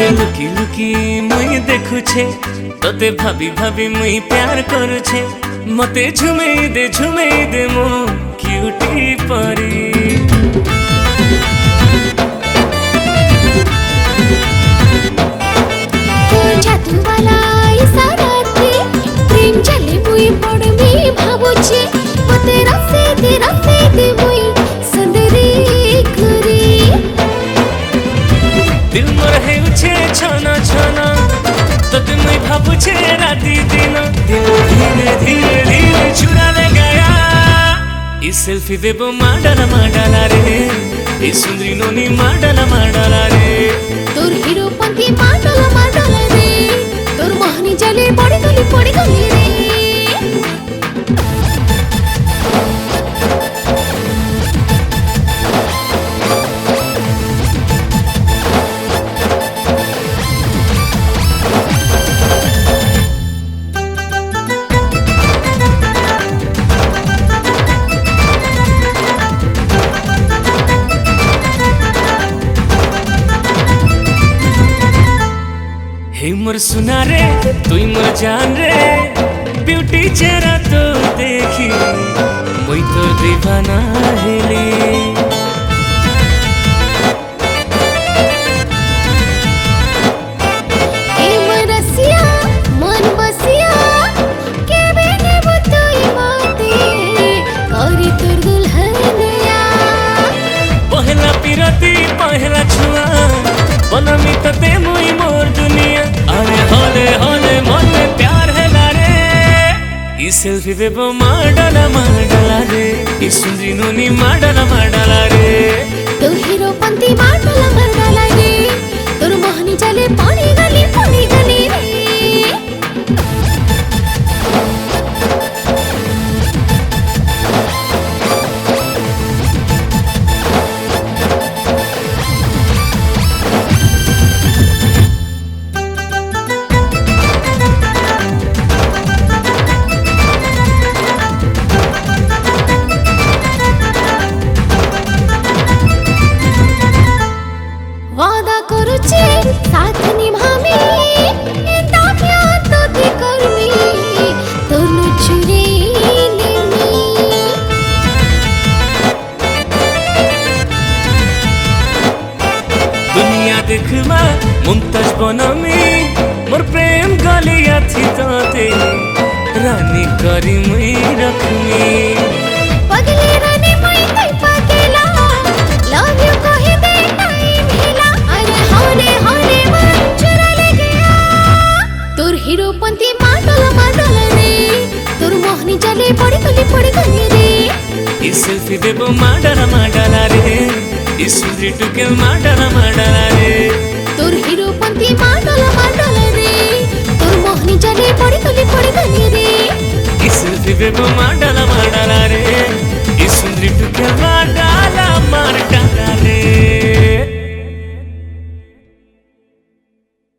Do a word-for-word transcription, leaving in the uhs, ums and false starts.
लुकी लुकी मुई देखुछे तोते भाभी भाभी मुई प्यार करुछे मते झुमेई दे झुमेई दे मो क्यूटी परी जादू वाला इशाराते प्रेम चले मुई पड़मी भाबुछे मते रसे दे रसे दे मुई संदरे करी दिल मोर हेउछे छना छना तोते मुई भाबुछे राती दिन दिल धीरे धीरे धीरे चुरा ले गया ई सेल्फी देबो माडाला माडाला रे ई सुंदरी नोनी माडाला माडाला रे तोर हीरो पंती माडाला माडाला रे तोर मोहनी जले पड़ी गली पड़ी गली रे हे मोर सुना रे तुई मोर जान रे ब्यूटी चेहरा तो देखी मुई तो दीवाना हेली हे मरसिया मन बसिया के बेने बुतुई मोती करी तोर दुल्हनिया पहला पिरती पहला छुआ बनमी तते मुई मोर दुनिया अरे होले होले मन में प्यार है ना रे ई सेल्फी देबो माडाला माडाला रे ई सुंदरी नोनी माडाला माडाला रे तो हीरो पंती माडाला माडाला रे तोर मोहनी चले पानी गली पानी गली रे वादा करुचे साथ निभामी एता प्यार तोते करमी तोर नुचुरे लेमी दुनिया देखमा मुमताज बनमी मोर प्रेम गलिया थी तोते रानी करी मुई रखमी पगले रानी मुई तई पगला लव यू कहे दे टाइम हिला अरे होले होले मन चुरा ले गया तोर हीरो पंती माडाला माडाला रे तोर मोहनी चले पड़ी गली पड़ी गली रे ई सेल्फी देबो माडाला माडाला रे ई सुंदरी टुके माडाला माडाला रे तोर हीरो पंती माडाला माडाला रे तोर मोहनी चले पड़ी गली पड़ी गली रे ई सेल्फी देबो माडाला माडाला रे ई सुंदरी टुके